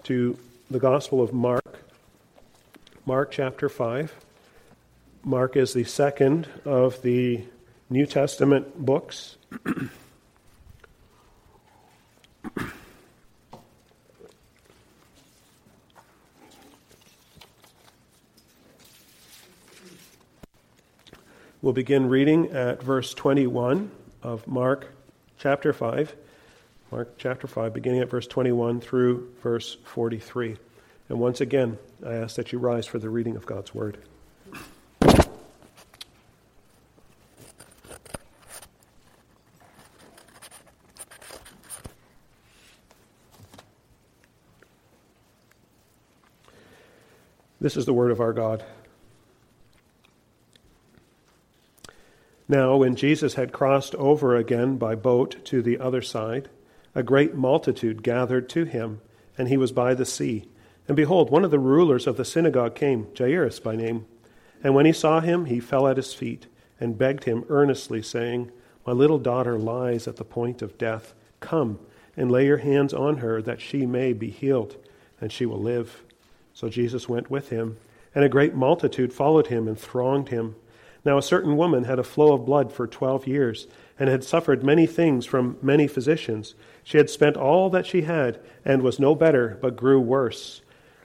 to the Gospel of Mark. Mark chapter 5. Mark is the second of the New Testament books. We'll begin reading at verse 21 of Mark chapter 5. Mark chapter 5, beginning at verse 21 through verse 43. And once again, I ask that you rise for the reading of God's Word. This is the word of our God. Now, when Jesus had crossed over again by boat to the other side, a great multitude gathered to him, and he was by the sea. And behold, one of the rulers of the synagogue came, Jairus by name. And when he saw him, he fell at his feet and begged him earnestly, saying, My little daughter lies at the point of death. Come and lay your hands on her, that she may be healed, and she will live. So Jesus went with him, and a great multitude followed him and thronged him. Now a certain woman had a flow of blood for 12 years, and had suffered many things from many physicians. She had spent all that she had, and was no better, but grew worse.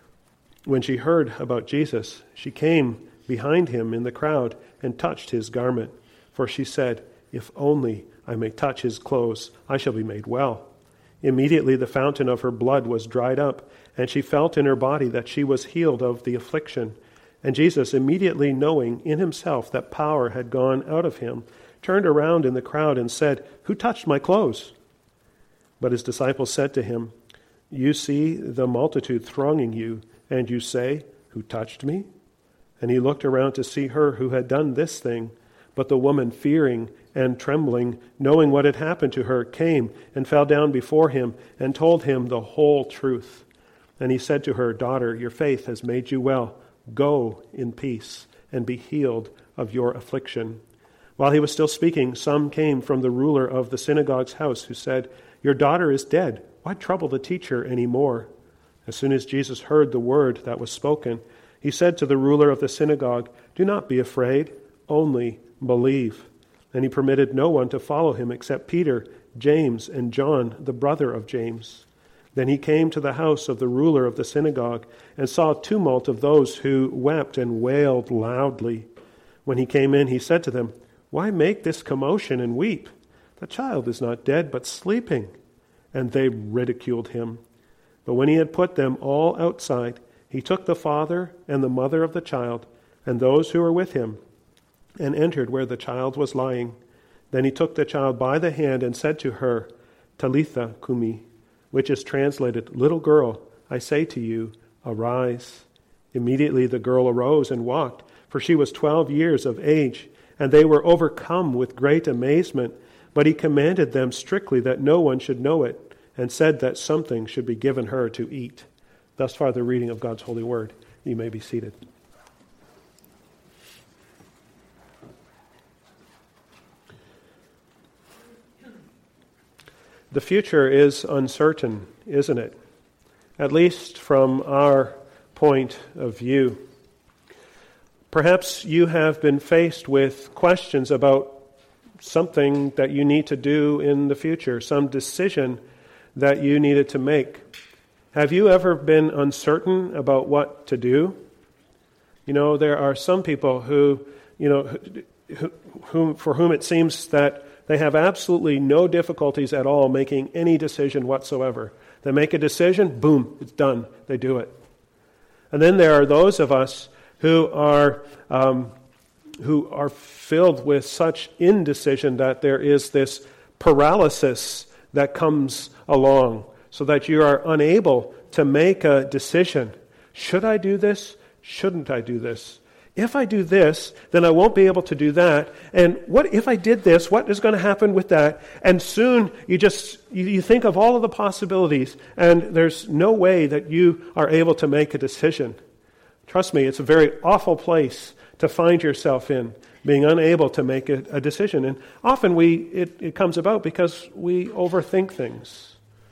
When she heard about Jesus, she came behind him in the crowd, and touched his garment. For she said, If only I may touch his clothes, I shall be made well. Immediately the fountain of her blood was dried up, and she felt in her body that she was healed of the affliction. And Jesus, immediately knowing in himself that power had gone out of him, turned around in the crowd and said, Who touched my clothes? But his disciples said to him, You see the multitude thronging you, and you say, Who touched me? And he looked around to see her who had done this thing. But the woman, fearing and trembling, knowing what had happened to her, came and fell down before him and told him the whole truth. And he said to her, Daughter, your faith has made you well. Go in peace and be healed of your affliction. While he was still speaking, some came from the ruler of the synagogue's house, who said, Your daughter is dead. Why trouble the teacher any more? As soon as Jesus heard the word that was spoken, he said to the ruler of the synagogue, Do not be afraid, only believe. And he permitted no one to follow him except Peter, James, and John, the brother of James. Then he came to the house of the ruler of the synagogue and saw a tumult of those who wept and wailed loudly. When he came in, he said to them, Why make this commotion and weep? The child is not dead, but sleeping. And they ridiculed him. But when he had put them all outside, he took the father and the mother of the child and those who were with him and entered where the child was lying. Then he took the child by the hand and said to her, Talitha cumi, which is translated, Little girl, I say to you, arise. Immediately the girl arose and walked, for she was 12 years of age, and they were overcome with great amazement. But he commanded them strictly that no one should know it, and said that something should be given her to eat. Thus far the reading of God's holy word. You may be seated. The future is uncertain, isn't it? At least from our point of view. Perhaps you have been faced with questions about something that you need to do in the future, some decision that you needed to make. Have you ever been uncertain about what to do? You know, there are some people who for whom it seems that they have absolutely no difficulties at all making any decision whatsoever. They make a decision, boom, it's done. They do it. And then there are those of us who are filled with such indecision that there is this paralysis that comes along, so that you are unable to make a decision. Should I do this? Shouldn't I do this? If I do this, then I won't be able to do that. And what if I did this? What is going to happen with that? And soon you think of all of the possibilities, and there's no way that you are able to make a decision. Trust me, it's a very awful place to find yourself in, being unable to make a decision. And often it comes about because we overthink things.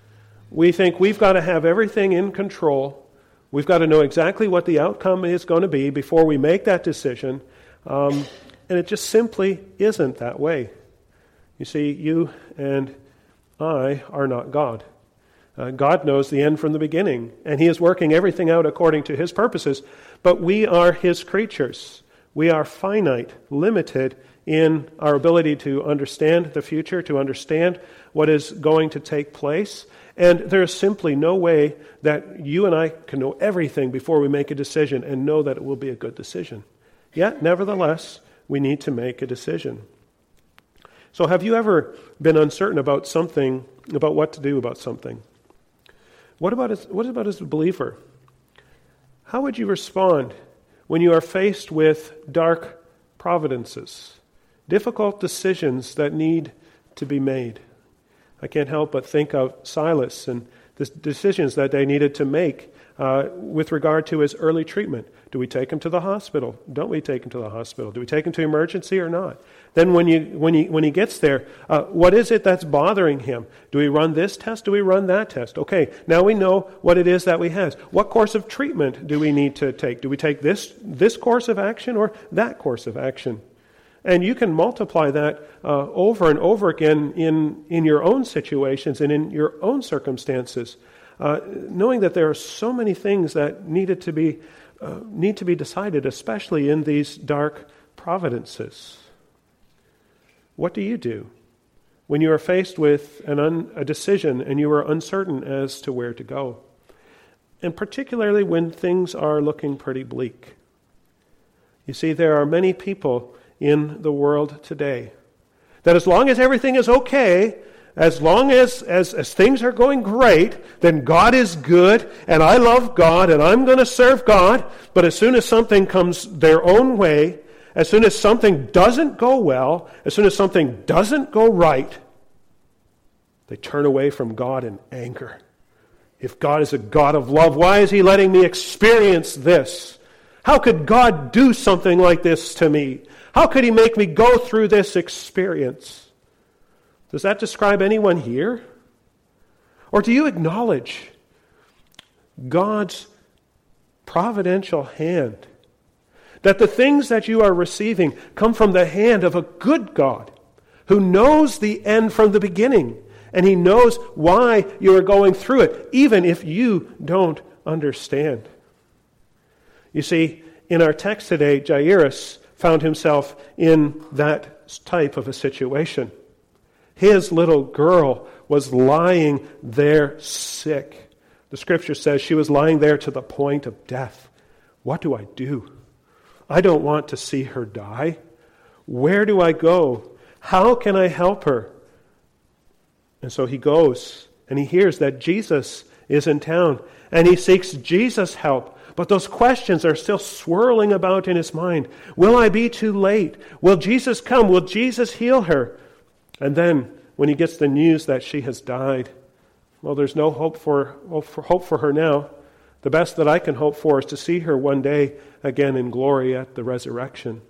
We think we've got to have everything in control. We've got to know exactly what the outcome is going to be before we make that decision. And it just simply isn't that way. You see, you and I are not God. God knows the end from the beginning, and He is working everything out according to His purposes. But we are His creatures. We are finite, limited in our ability to understand the future, to understand what is going to take place. And there is simply no way that you and I can know everything before we make a decision and know that it will be a good decision. Yet, nevertheless, we need to make a decision. So have you ever been uncertain about something, about what to do about something? What about as a believer? How would you respond when you are faced with dark providences, difficult decisions that need to be made? I can't help but think of Silas and the decisions that they needed to make with regard to his early treatment. Do we take him to the hospital? Don't we take him to the hospital? Do we take him to emergency or not? Then when he gets there, what is it that's bothering him? Do we run this test? Do we run that test? Okay, now we know what it is that we have. What course of treatment do we need to take? Do we take this course of action or that course of action? And you can multiply that over and over again in your own situations and in your own circumstances, knowing that there are so many things that need to be decided, especially in these dark providences. What do you do when you are faced with a decision and you are uncertain as to where to go? And particularly when things are looking pretty bleak. You see, there are many people in the world today that as long as everything is okay, as long as things are going great, then God is good, and I love God, and I'm going to serve God. But as soon as something comes their own way, as soon as something doesn't go well, as soon as something doesn't go right, they turn away from God in anger. If God is a God of love, why is He letting me experience this? How could God do something like this to me? How could He make me go through this experience? Does that describe anyone here? Or do you acknowledge God's providential hand? That the things that you are receiving come from the hand of a good God who knows the end from the beginning, and He knows why you are going through it, even if you don't understand. You see, in our text today, Jairus found himself in that type of a situation. His little girl was lying there sick. The Scripture says she was lying there to the point of death. What do I do? I don't want to see her die. Where do I go? How can I help her? And so he goes, and he hears that Jesus is in town, and he seeks Jesus' help. But those questions are still swirling about in his mind. Will I be too late? Will Jesus come? Will Jesus heal her? And then, when he gets the news that she has died, well, there's no hope for her now. The best that I can hope for is to see her one day again in glory at the resurrection.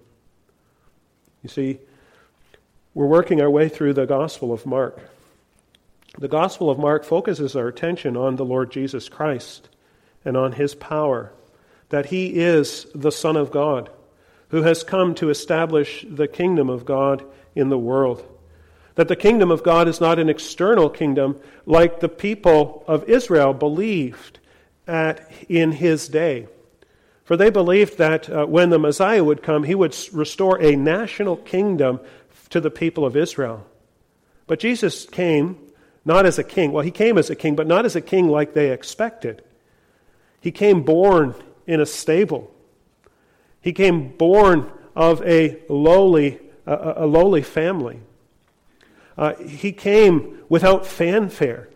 You see, we're working our way through the Gospel of Mark. The Gospel of Mark focuses our attention on the Lord Jesus Christ and on His power, that He is the Son of God, who has come to establish the kingdom of God in the world. That the kingdom of God is not an external kingdom like the people of Israel believed in His day. For they believed that when the Messiah would come, He would restore a national kingdom to the people of Israel. But Jesus came not as a king. Well, He came as a king, but not as a king like they expected. He came born in a stable. He came born of a lowly family. He came without fanfare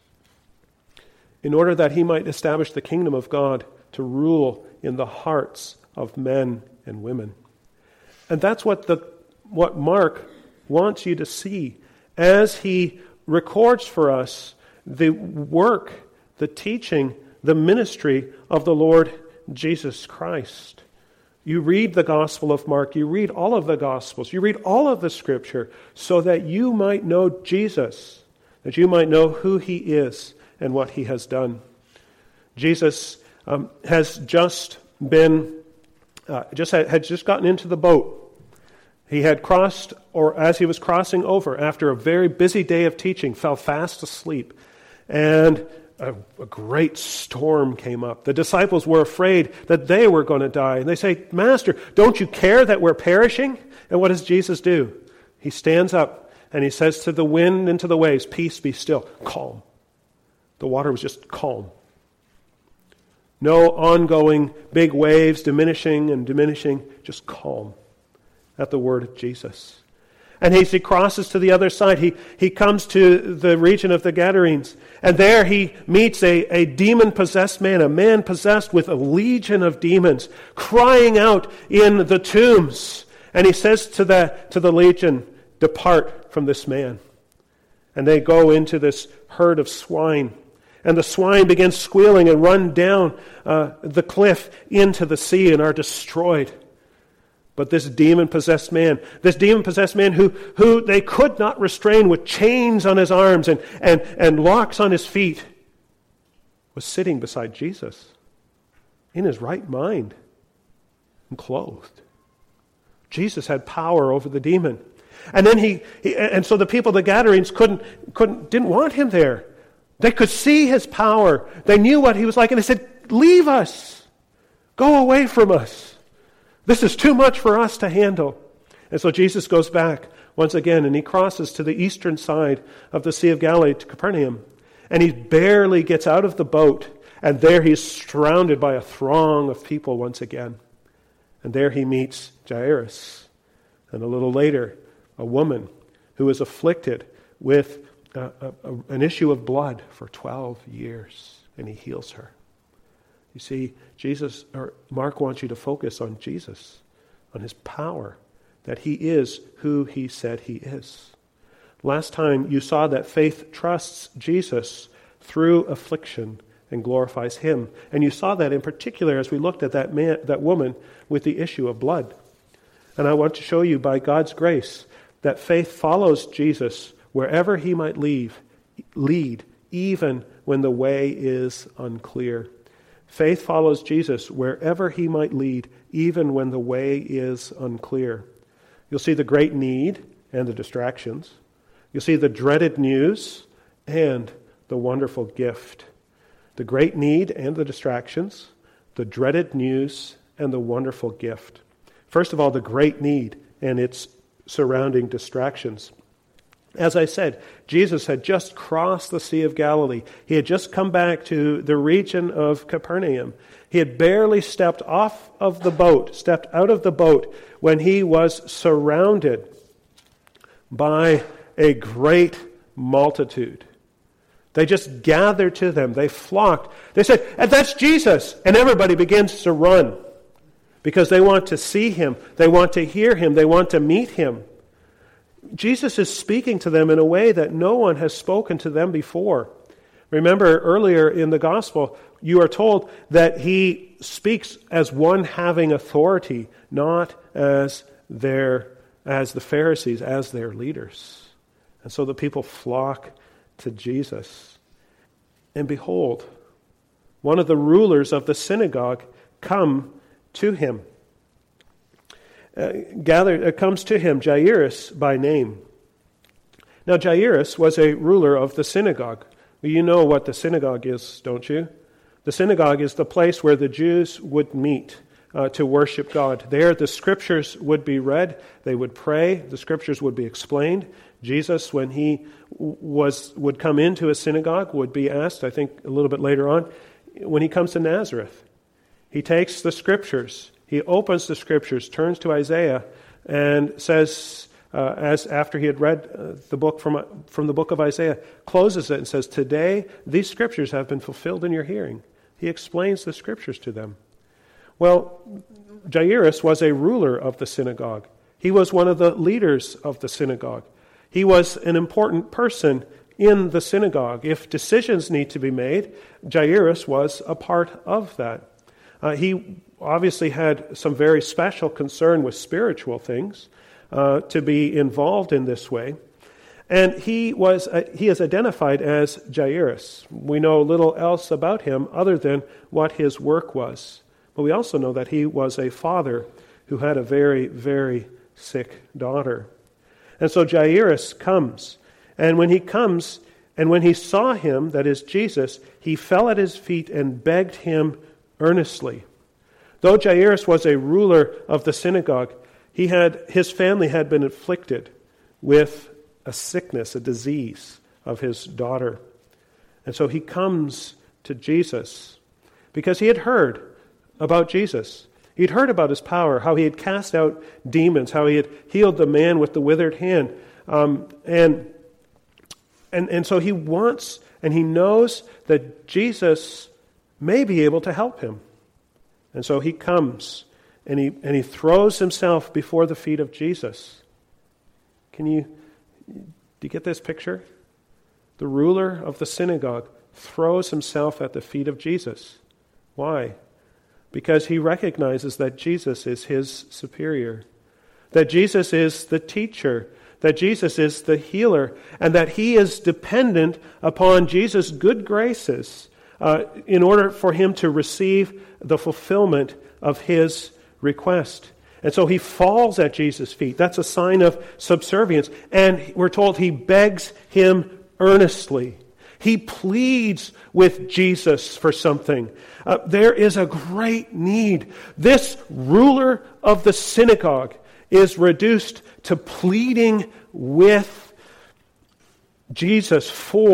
in order that He might establish the kingdom of God to rule in the hearts of men and women. And that's what Mark wants you to see as he records for us the work, the teaching, the ministry of the Lord Jesus Christ. You read the Gospel of Mark, you read all of the Gospels, you read all of the Scripture so that you might know Jesus, that you might know who He is, and what he has done. Jesus has just been, had just gotten into the boat. He had crossed, or as he was crossing over, after a very busy day of teaching, fell fast asleep. And a great storm came up. The disciples were afraid that they were going to die. And they say, Master, don't you care that we're perishing? And what does Jesus do? He stands up and he says to the wind and to the waves, peace, be still. Calm. The water was just calm. No ongoing big waves diminishing and diminishing, just calm at the word of Jesus. And as he crosses to the other side, he comes to the region of the Gadarenes. And there he meets a demon-possessed man, a man possessed with a legion of demons, crying out in the tombs. And he says to the legion, depart from this man. And they go into this herd of swine. And the swine begin squealing and run down the cliff into the sea and are destroyed. But this demon-possessed man who they could not restrain with chains on his arms and locks on his feet, was sitting beside Jesus in his right mind and clothed. Jesus had power over the demon. And then and so the people of the Gadarenes didn't want him there. They could see his power. They knew what he was like, and they said, leave us. Go away from us. This is too much for us to handle. And so Jesus goes back once again, and he crosses to the eastern side of the Sea of Galilee to Capernaum. And he barely gets out of the boat, and there he's surrounded by a throng of people once again. And there he meets Jairus. And a little later, a woman who is afflicted with an issue of blood for 12 years. And he heals her. You see, Mark wants you to focus on Jesus, on his power, that he is who he said he is. Last time you saw that faith trusts Jesus through affliction and glorifies him. And you saw that in particular as we looked at that woman with the issue of blood. And I want to show you by God's grace that faith follows Jesus wherever he might lead, even when the way is unclear. Faith follows Jesus wherever he might lead, even when the way is unclear. You'll see the great need and the distractions. You'll see the dreaded news and the wonderful gift. The great need and the distractions, the dreaded news and the wonderful gift. First of all, the great need and its surrounding distractions. As I said, Jesus had just crossed the Sea of Galilee. He had just come back to the region of Capernaum. He had barely stepped out of the boat, when he was surrounded by a great multitude. They just gathered to them. They flocked. They said, and that's Jesus. And everybody begins to run because they want to see him. They want to hear him. They want to meet him. Jesus is speaking to them in a way that no one has spoken to them before. Remember, earlier in the gospel, you are told that he speaks as one having authority, not as the Pharisees, as their leaders. And so the people flock to Jesus. And behold, one of the rulers of the synagogue come to him. Comes to him, Jairus by name. Now Jairus was a ruler of the synagogue. You know what the synagogue is, don't you? The synagogue is the place where the Jews would meet to worship God. There the scriptures would be read, they would pray, the scriptures would be explained. Jesus, when he would come into a synagogue, would be asked, I think a little bit later on, when he comes to Nazareth. He takes the scriptures, he opens the scriptures, turns to Isaiah, and says, as after he had read the book from the book of Isaiah, closes it and says, today these scriptures have been fulfilled in your hearing. He explains the scriptures to them. Well, Jairus was a ruler of the synagogue. He was one of the leaders of the synagogue. He was an important person in the synagogue. If decisions need to be made, Jairus was a part of that. He obviously had some very special concern with spiritual things to be involved in this way. And he is identified as Jairus. We know little else about him other than what his work was. But we also know that he was a father who had a very, very sick daughter. And so Jairus comes. And when he comes, and when he saw him, that is Jesus, he fell at his feet and begged him earnestly. Though Jairus was a ruler of the synagogue, his family had been afflicted with a sickness, a disease of his daughter. And so he comes to Jesus because he had heard about Jesus. He'd heard about his power, how he had cast out demons, how he had healed the man with the withered hand. And so he wants, and he knows that Jesus may be able to help him. And so he comes, and he throws himself before the feet of Jesus. Do you get this picture? The ruler of the synagogue throws himself at the feet of Jesus. Why? Because he recognizes that Jesus is his superior, that Jesus is the teacher, that Jesus is the healer, and that he is dependent upon Jesus' good graces in order for him to receive the fulfillment of his request. And so he falls at Jesus' feet. That's a sign of subservience. And we're told he begs him earnestly. He pleads with Jesus for something. There is a great need. This ruler of the synagogue is reduced to pleading with Jesus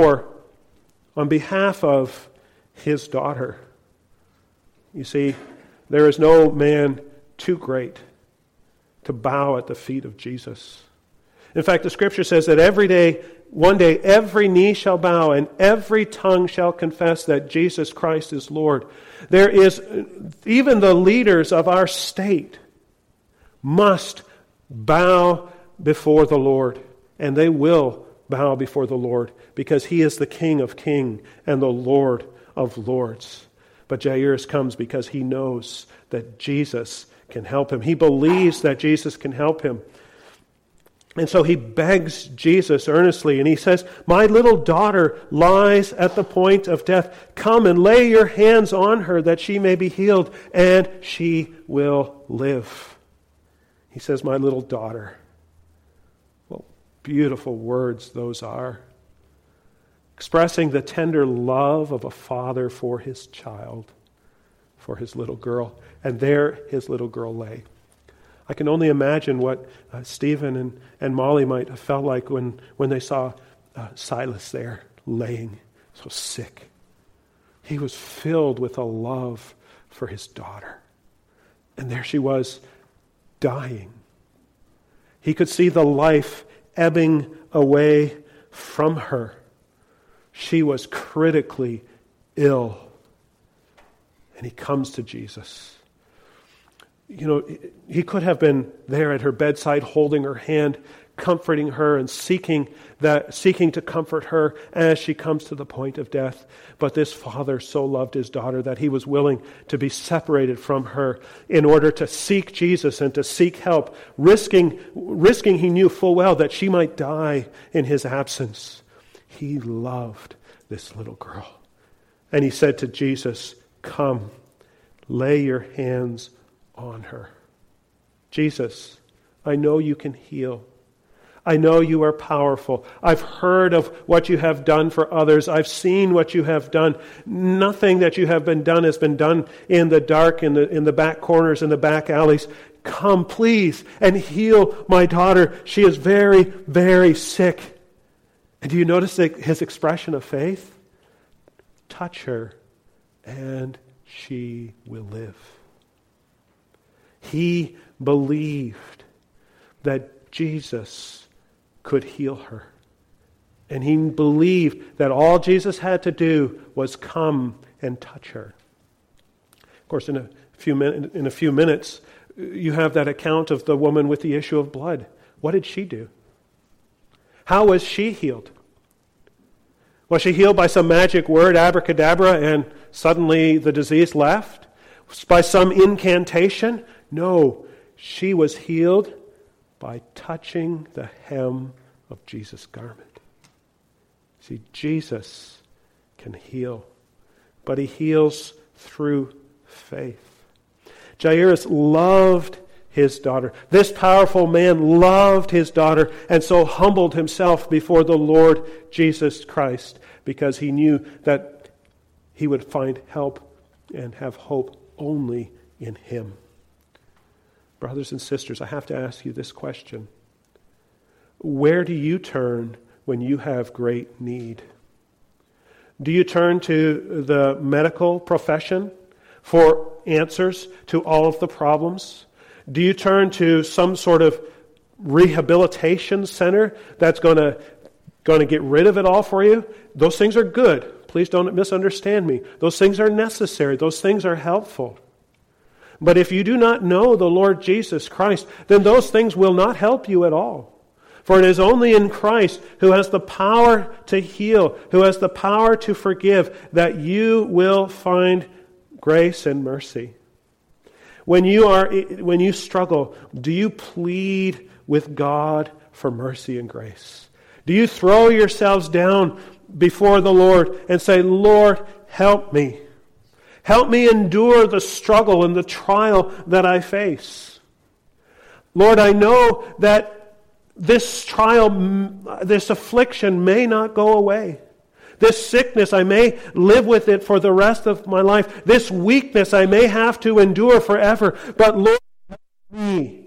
on behalf of his daughter. You see, there is no man too great to bow at the feet of Jesus. In fact, the Scripture says that one day, every knee shall bow and every tongue shall confess that Jesus Christ is Lord. There is, even the leaders of our state must bow before the Lord. And they will bow before the Lord because he is the King of kings and the Lord of lords. But Jairus comes because he knows that Jesus can help him. He believes that Jesus can help him. And so he begs Jesus earnestly, and he says, "My little daughter lies at the point of death. Come and lay your hands on her that she may be healed, and she will live." He says, "My little daughter." Well, beautiful words those are. Expressing the tender love of a father for his child, for his little girl. And there his little girl lay. I can only imagine what Stephen and Molly might have felt like when they saw Silas there laying so sick. He was filled with a love for his daughter. And there she was, dying. He could see the life ebbing away from her. She was critically ill. And he comes to Jesus. You know, he could have been there at her bedside, holding her hand, comforting her and seeking to comfort her as she comes to the point of death. But this father so loved his daughter that he was willing to be separated from her in order to seek Jesus and to seek help, risking he knew full well that she might die in his absence. He loved this little girl. And he said to Jesus, "Come, lay your hands on her." Jesus, I know you can heal. I know you are powerful. I've heard of what you have done for others. I've seen what you have done. Nothing that you have been done has been done in the dark, in the back corners, in the back alleys. Come, please, and heal my daughter. She is very, very sick. And do you notice his expression of faith? Touch her, and she will live. He believed that Jesus could heal her. And he believed that all Jesus had to do was come and touch her. Of course, in a few minutes, you have that account of the woman with the issue of blood. What did she do? How was she healed? Was she healed by some magic word, abracadabra, and suddenly the disease left? By some incantation? No, she was healed by touching the hem of Jesus' garment. See, Jesus can heal, but he heals through faith. Jairus loved his daughter. This powerful man loved his daughter and so humbled himself before the Lord Jesus Christ because he knew that he would find help and have hope only in him. Brothers and sisters, I have to ask you this question. Where do you turn when you have great need? Do you turn to the medical profession for answers to all of the problems? Do you turn to some sort of rehabilitation center that's going to get rid of it all for you? Those things are good. Please don't misunderstand me. Those things are necessary. Those things are helpful. But if you do not know the Lord Jesus Christ, then those things will not help you at all. For it is only in Christ, who has the power to heal, who has the power to forgive, that you will find grace and mercy. When you struggle, do you plead with God for mercy and grace? Do you throw yourselves down before the Lord and say, Lord, help me. Help me endure the struggle and the trial that I face. Lord, I know that this trial, this affliction may not go away. This sickness, I may live with it for the rest of my life. This weakness, I may have to endure forever. But Lord, help me.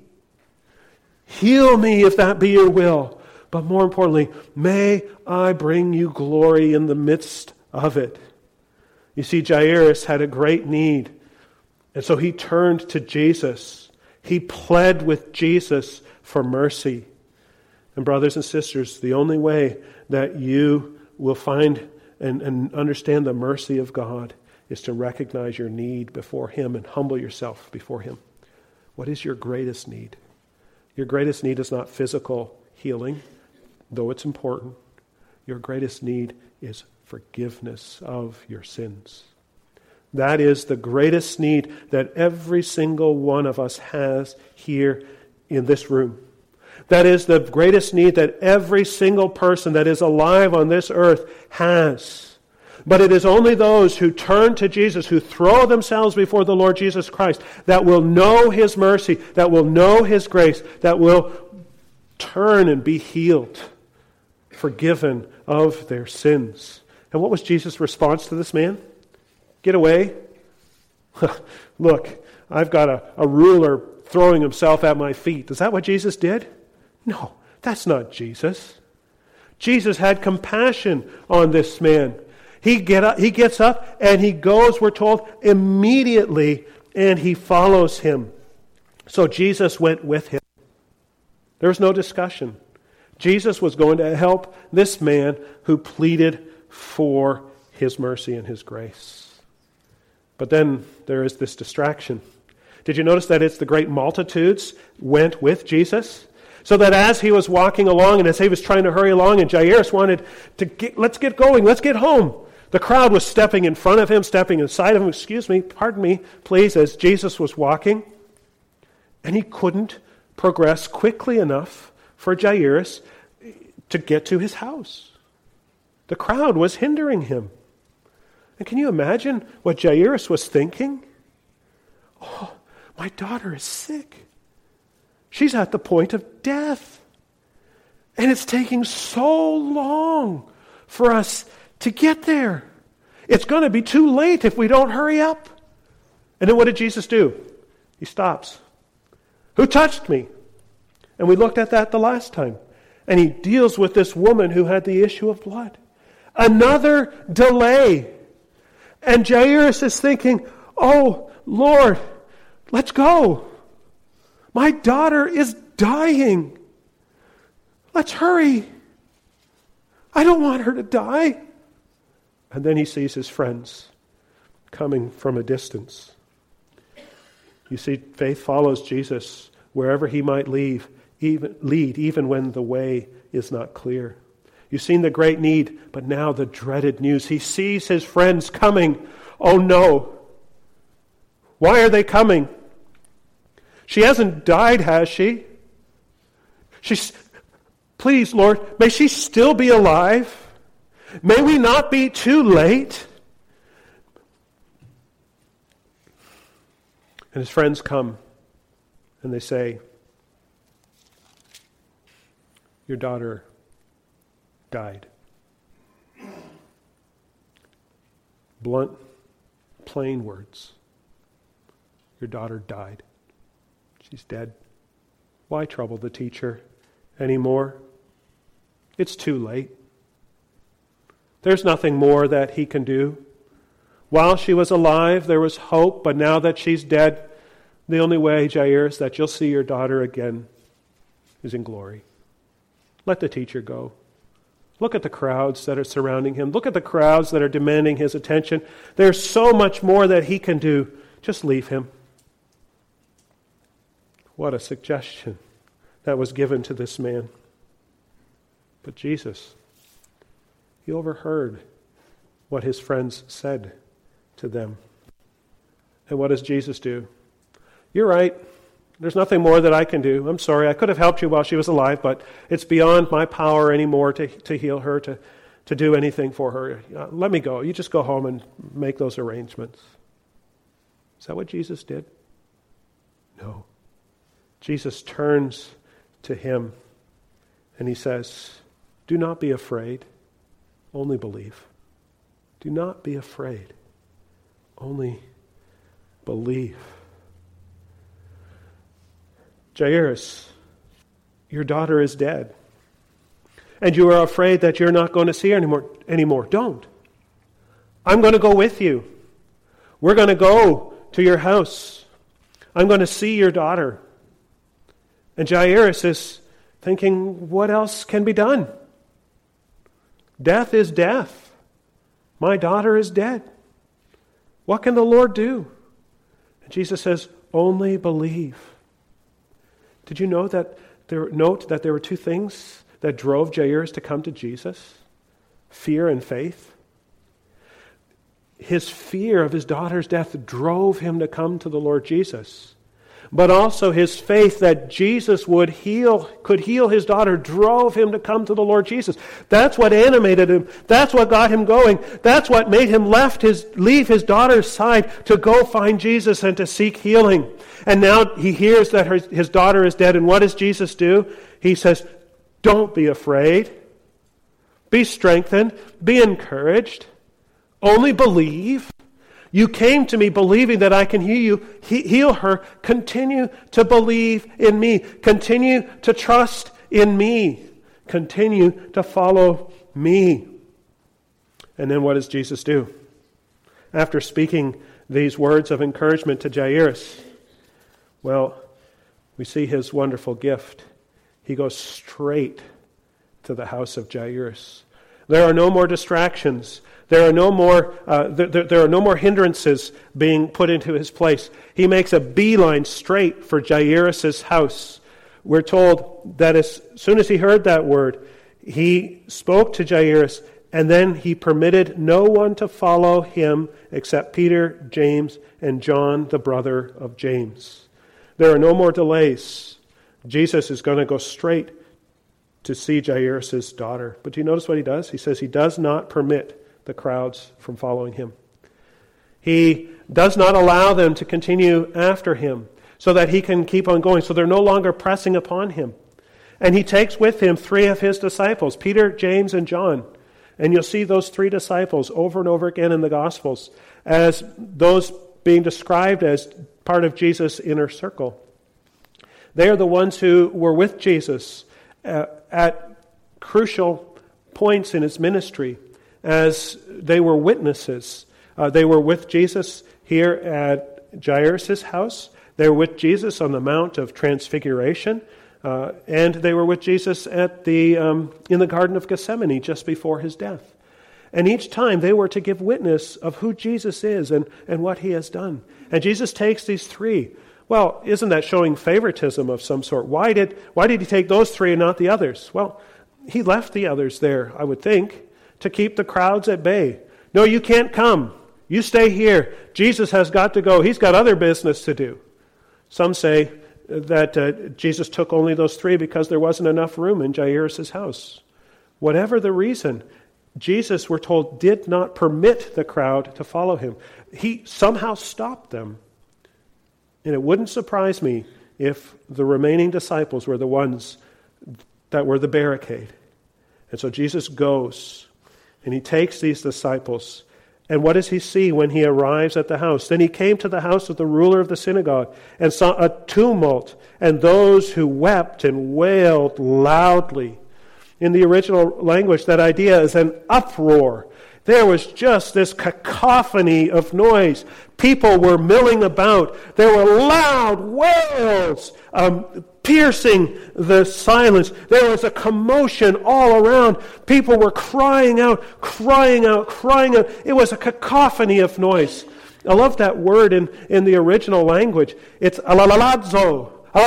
Heal me if that be your will. But more importantly, may I bring you glory in the midst of it. You see, Jairus had a great need. And so he turned to Jesus. He pled with Jesus for mercy. And brothers and sisters, the only way that you will find and understand the mercy of God is to recognize your need before Him and humble yourself before Him. What is your greatest need? Your greatest need is not physical healing, though it's important. Your greatest need is forgiveness of your sins. That is the greatest need that every single one of us has here in this room. That is the greatest need that every single person that is alive on this earth has. But it is only those who turn to Jesus, who throw themselves before the Lord Jesus Christ, that will know His mercy, that will know His grace, that will turn and be healed, forgiven of their sins. And what was Jesus' response to this man? Get away. Look, I've got a ruler throwing himself at my feet. Is that what Jesus did? No, that's not Jesus. Jesus had compassion on this man. He gets up and he goes, we're told, immediately, and he follows him. So Jesus went with him. There was no discussion. Jesus was going to help this man who pleaded for His mercy and His grace. But then there is this distraction. Did you notice that it's the great multitudes went with Jesus? So that as he was walking along and as he was trying to hurry along and Jairus wanted to let's get going, let's get home. The crowd was stepping in front of him, stepping inside of him, pardon me, please, as Jesus was walking. And he couldn't progress quickly enough for Jairus to get to his house. The crowd was hindering him. And can you imagine what Jairus was thinking? Oh, my daughter is sick. She's at the point of death. And it's taking so long for us to get there. It's going to be too late if we don't hurry up. And then what did Jesus do? He stops. Who touched me? And we looked at that the last time. And he deals with this woman who had the issue of blood. Another delay. And Jairus is thinking, oh, Lord, let's go. My daughter is dying. Let's hurry. I don't want her to die. And then he sees his friends coming from a distance. You see, faith follows Jesus wherever he might lead, even when the way is not clear. You've seen the great need, but now the dreaded news. He sees his friends coming. Oh no. Why are they coming? She hasn't died, has she? Please, Lord, may she still be alive? May we not be too late. And his friends come and they say, your daughter died. Blunt, plain words. Your daughter died. She's dead. Why trouble the teacher anymore? It's too late. There's nothing more that he can do. While she was alive, there was hope, but now that she's dead, the only way, Jairus, that you'll see your daughter again is in glory. Let the teacher go. Look at the crowds that are surrounding him. Look at the crowds that are demanding his attention. There's so much more that he can do. Just leave him. What a suggestion that was given to this man. But Jesus, he overheard what his friends said to them. And what does Jesus do? You're right. There's nothing more that I can do. I'm sorry. I could have helped you while she was alive, but it's beyond my power anymore to heal her, to do anything for her. Let me go. You just go home and make those arrangements. Is that what Jesus did? No. Jesus turns to him and he says, do not be afraid, only believe. Do not be afraid, only believe. Jairus, your daughter is dead. And you are afraid that you're not going to see her anymore. Don't. I'm going to go with you. We're going to go to your house. I'm going to see your daughter. And Jairus is thinking, what else can be done? Death is death. My daughter is dead. What can the Lord do? And Jesus says, only believe. Did you note that there were two things that drove Jairus to come to Jesus? Fear and faith. His fear of his daughter's death drove him to come to the Lord Jesus. But also his faith that Jesus could heal his daughter drove him to come to the Lord Jesus. That's what animated him. That's what got him going. That's what made him leave his daughter's side to go find Jesus and to seek healing. And now he hears that his daughter is dead. And what does Jesus do? He says, don't be afraid. Be strengthened. Be encouraged. Only believe. You came to me believing that I can heal her. Continue to believe in me. Continue to trust in me. Continue to follow me. And then what does Jesus do? After speaking these words of encouragement to Jairus, well, we see his wonderful gift. He goes straight to the house of Jairus. There are no more distractions. There are no more hindrances being put into his place. He makes a beeline straight for Jairus' house. We're told that as soon as he heard that word, he spoke to Jairus, and then he permitted no one to follow him except Peter, James, and John, the brother of James. There are no more delays. Jesus is going to go straight to see Jairus' daughter. But do you notice what he does? He says he does not permit the crowds from following him. He does not allow them to continue after him so that he can keep on going, so they're no longer pressing upon him. And he takes with him 3 of his disciples, Peter, James, and John. And you'll see those 3 disciples over and over again in the Gospels as those being described as part of Jesus' inner circle. They are the ones who were with Jesus at crucial points in his ministry, as they were witnesses. They were with Jesus here at Jairus' house. They were with Jesus on the Mount of Transfiguration. And they were with Jesus at in the Garden of Gethsemane just before his death. And each time they were to give witness of who Jesus is and what he has done. And Jesus takes these 3. Well, isn't that showing favoritism of some sort? Why did he take those 3 and not the others? Well, he left the others there, I would think, to keep the crowds at bay. No, you can't come. You stay here. Jesus has got to go. He's got other business to do. Some say that Jesus took only those 3 because there wasn't enough room in Jairus' house. Whatever the reason, Jesus, we're told, did not permit the crowd to follow him. He somehow stopped them. And it wouldn't surprise me if the remaining disciples were the ones that were the barricade. And so Jesus goes, and he takes these disciples. And what does he see when he arrives at the house? Then he came to the house of the ruler of the synagogue and saw a tumult, and those who wept and wailed loudly. In the original language, that idea is an uproar. There was just this cacophony of noise. People were milling about. There were loud wails piercing the silence. There was a commotion all around. People were crying out, crying out, crying out. It was a cacophony of noise. I love that word in the original language. It's alalaladzo.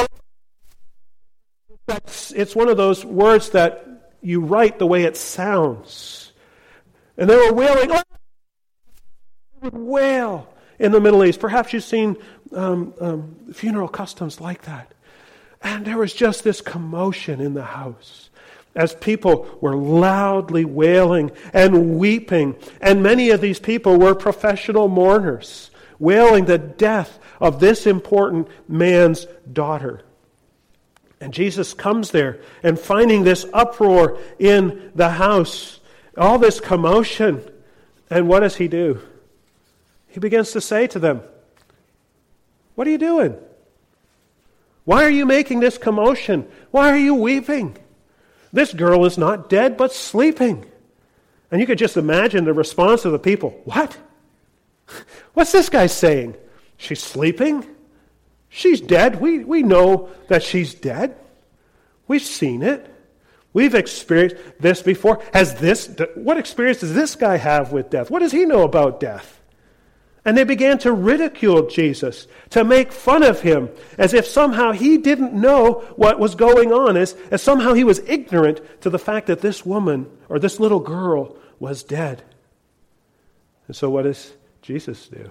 It's one of those words that you write the way it sounds. And they were wailing. Oh! They would wail in the Middle East. Perhaps you've seen funeral customs like that. And there was just this commotion in the house as people were loudly wailing and weeping. And many of these people were professional mourners, wailing the death of this important man's daughter. And Jesus comes there, and finding this uproar in the house, all this commotion, and what does he do? He begins to say to them, "What are you doing? Why are you making this commotion? Why are you weeping? This girl is not dead, but sleeping." And you could just imagine the response of the people. "What? What's this guy saying? She's sleeping? She's dead. We know that she's dead. We've seen it. We've experienced this before. What experience does this guy have with death? What does he know about death?" And they began to ridicule Jesus, to make fun of him, as if somehow he didn't know what was going on, as somehow he was ignorant to the fact that this woman, or this little girl, was dead. And so what does Jesus do?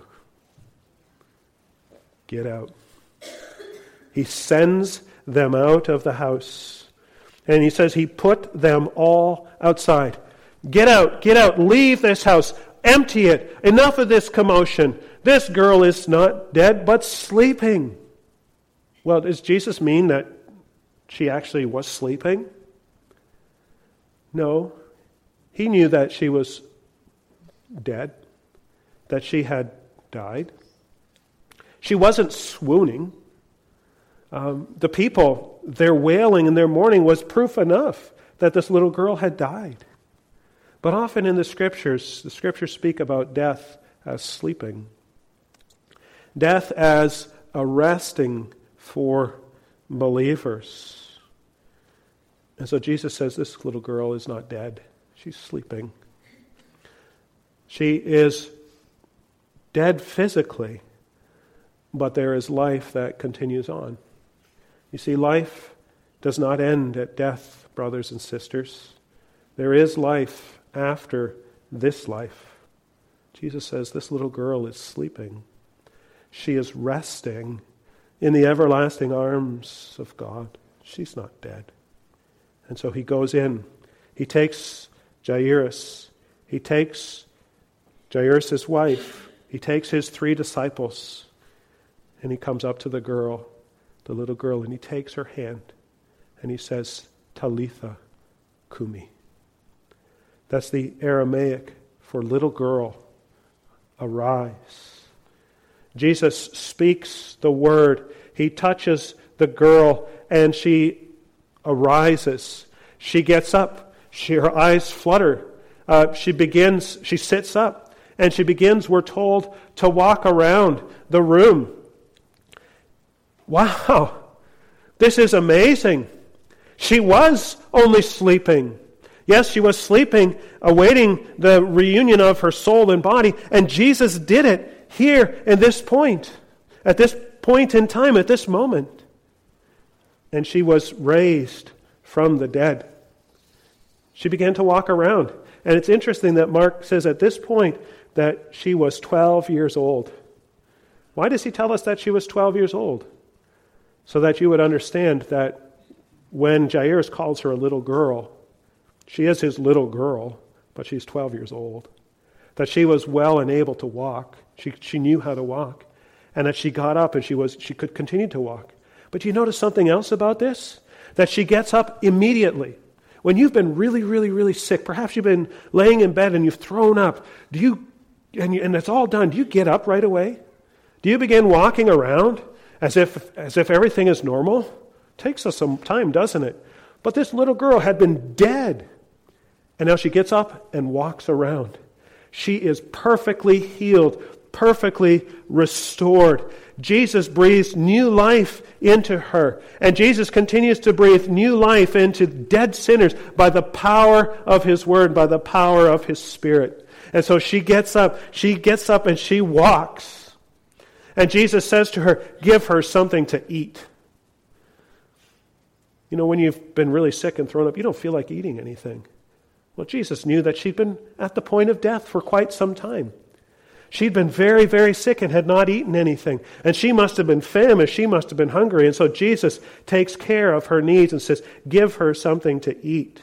Get out. He sends them out of the house. And he says he put them all outside. Get out, leave this house, empty it. Enough of this commotion. This girl is not dead, but sleeping. Well, does Jesus mean that she actually was sleeping? No. He knew that she was dead, that she had died. She wasn't swooning. The people, their wailing and their mourning was proof enough that this little girl had died. But often in the scriptures speak about death as sleeping. Death as a resting for believers. And so Jesus says this little girl is not dead. She's sleeping. She is dead physically, but there is life that continues on. You see, life does not end at death, brothers and sisters. There is life after this life. Jesus says this little girl is sleeping. She is resting in the everlasting arms of God. She's not dead. And so he goes in. He takes Jairus. He takes Jairus' wife. He takes his 3 disciples. And he comes up to the girl, the little girl, and he takes her hand. And he says, Talitha Kumi. That's the Aramaic for little girl, arise. Jesus speaks the word. He touches the girl and she arises. She gets up. Her eyes flutter. She sits up and she begins, we're told, to walk around the room. Wow, this is amazing. She was only sleeping. Yes, she was sleeping, awaiting the reunion of her soul and body, and Jesus did it here at this point in time, at this moment. And she was raised from the dead. She began to walk around. And it's interesting that Mark says at this point that she was 12 years old. Why does he tell us that she was 12 years old? So that you would understand that when Jairus calls her a little girl, she is his little girl, but she's 12 years old. That she was well and able to walk. She knew how to walk. And that she got up and she could continue to walk. But you notice something else about this? That she gets up immediately. When you've been really, really, really sick, perhaps you've been laying in bed and you've thrown up, and it's all done, do you get up right away? Do you begin walking around as if everything is normal? Takes us some time, doesn't it? But this little girl had been dead. And now she gets up and walks around. She is perfectly healed, perfectly restored. Jesus breathes new life into her. And Jesus continues to breathe new life into dead sinners by the power of His Word, by the power of His Spirit. And so she gets up and she walks. And Jesus says to her, give her something to eat. You know, when you've been really sick and thrown up, you don't feel like eating anything. Well, Jesus knew that she'd been at the point of death for quite some time. She'd been very, very sick and had not eaten anything. And she must have been famished. She must have been hungry. And so Jesus takes care of her needs and says, give her something to eat.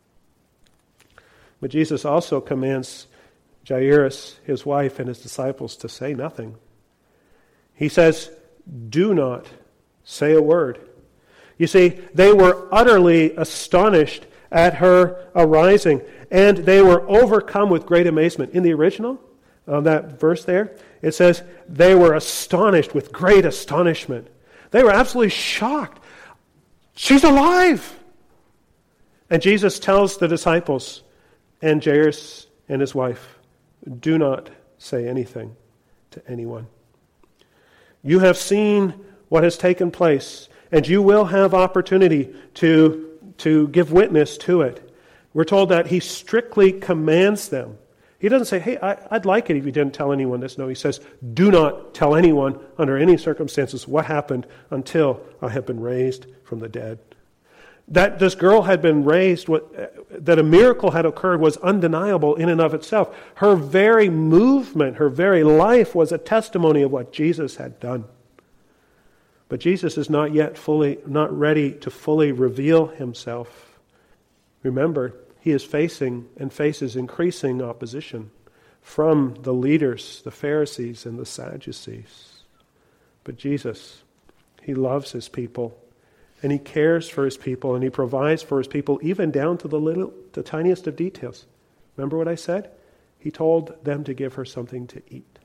But Jesus also commands Jairus, his wife, and his disciples to say nothing. He says, do not say a word. You see, they were utterly astonished at her arising, and they were overcome with great amazement. In the original, that verse there, it says, they were astonished with great astonishment. They were absolutely shocked. She's alive! And Jesus tells the disciples and Jairus and his wife, do not say anything to anyone. You have seen what has taken place, and you will have opportunity to give witness to it. We're told that He strictly commands them. He doesn't say, hey, I'd like it if you didn't tell anyone this. No, He says, do not tell anyone under any circumstances what happened until I have been raised from the dead. That this girl had been raised, that a miracle had occurred was undeniable in and of itself. Her very movement, her very life was a testimony of what Jesus had done. But Jesus is not ready to fully reveal Himself. Remember, He is facing and faces increasing opposition from the leaders, the Pharisees and the Sadducees. But Jesus, He loves His people, and He cares for His people, and He provides for His people even down to the tiniest of details. Remember what I said? He told them to give her something to eat.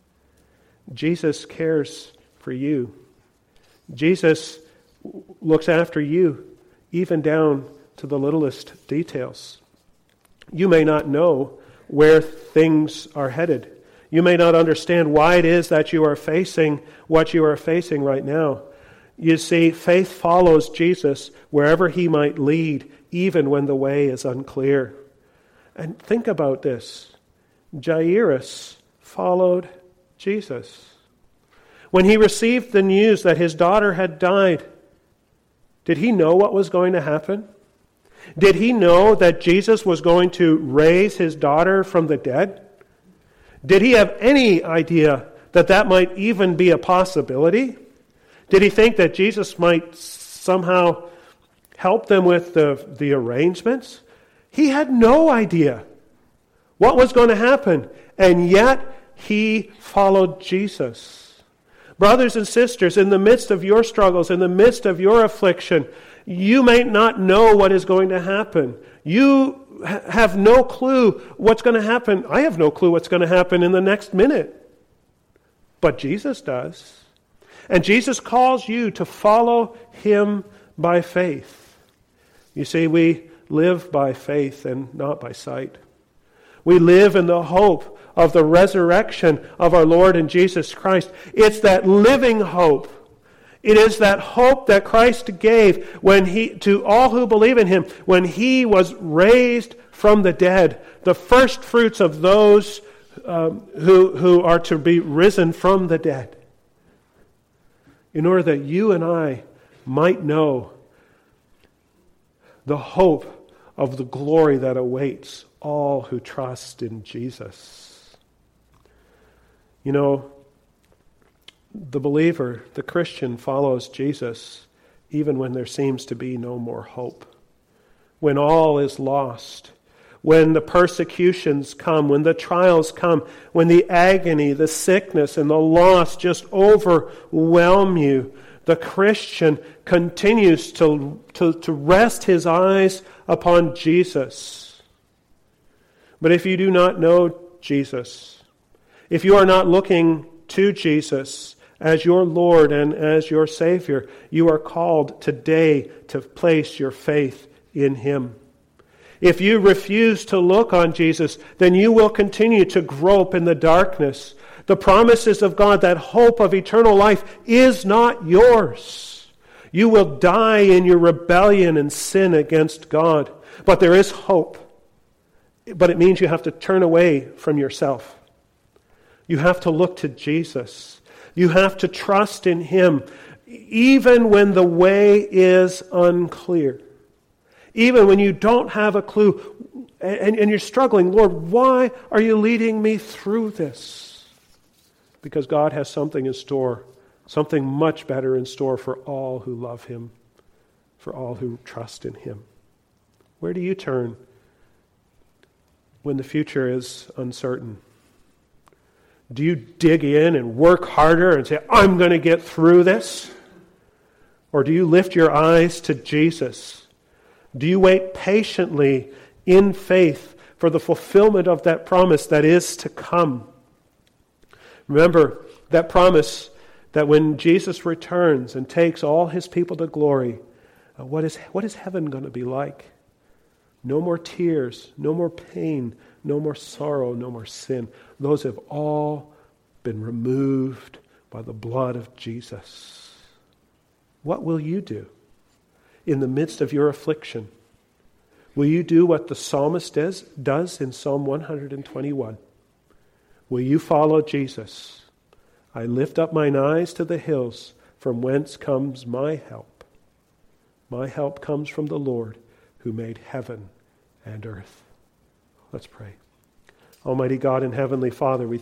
Jesus cares for you. Jesus looks after you, even down to the littlest details. You may not know where things are headed. You may not understand why it is that you are facing what you are facing right now. You see, faith follows Jesus wherever He might lead, even when the way is unclear. And think about this. Jairus followed Jesus. When he received the news that his daughter had died, did he know what was going to happen? Did he know that Jesus was going to raise his daughter from the dead? Did he have any idea that that might even be a possibility? Did he think that Jesus might somehow help them with the arrangements? He had no idea what was going to happen, and yet he followed Jesus. Brothers and sisters, in the midst of your struggles, in the midst of your affliction, you may not know what is going to happen. You have no clue what's going to happen. I have no clue what's going to happen in the next minute. But Jesus does. And Jesus calls you to follow Him by faith. You see, we live by faith and not by sight. We live in the hope of the resurrection of our Lord and Jesus Christ. It's that living hope. It is that hope that Christ gave to all who believe in Him when He was raised from the dead, the first fruits of those who are to be risen from the dead, in order that you and I might know the hope of the glory that awaits all who trust in Jesus. You know, the believer, the Christian, follows Jesus even when there seems to be no more hope. When all is lost. when the persecutions come, when the trials come, when the agony, the sickness, and the loss just overwhelm you, the Christian continues to rest his eyes upon Jesus. But if you do not know Jesus, if you are not looking to Jesus as your Lord and as your Savior, you are called today to place your faith in Him. If you refuse to look on Jesus, then you will continue to grope in the darkness. The promises of God, that hope of eternal life, is not yours. You will die in your rebellion and sin against God. But there is hope. But it means you have to turn away from yourself. You have to look to Jesus. You have to trust in Him, even when the way is unclear. Even when you don't have a clue and you're struggling, Lord, why are you leading me through this? Because God has something in store, something much better in store for all who love Him, for all who trust in Him. Where do you turn when the future is uncertain? Do you dig in and work harder and say, I'm going to get through this? Or do you lift your eyes to Jesus? Do you wait patiently in faith for the fulfillment of that promise that is to come? Remember that promise that when Jesus returns and takes all His people to glory, what is heaven going to be like? No more tears, no more pain, no more sorrow, no more sin. Those have all been removed by the blood of Jesus. What will you do in the midst of your affliction? Will you do what the psalmist does in Psalm 121? Will you follow Jesus? I lift up mine eyes to the hills, from whence comes my help. My help comes from the Lord, who made heaven and earth. Let's pray. Almighty God and Heavenly Father, we